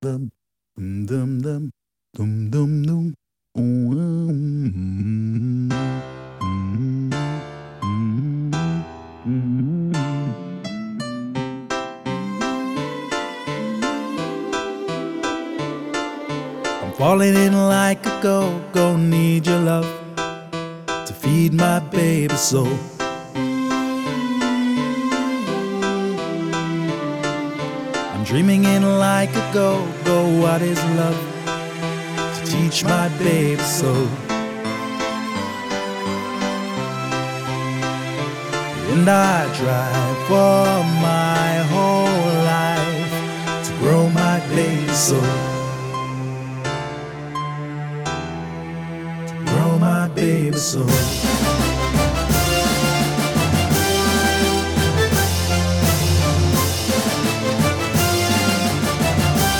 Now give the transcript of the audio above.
dum dum dum dum dum dum. I'm falling in like a go-go, need your love to feed my baby soul. I'm dreaming in like a go-go, what is love to teach my baby soul? And I tried for my whole life to grow my baby soul, to grow my baby soul.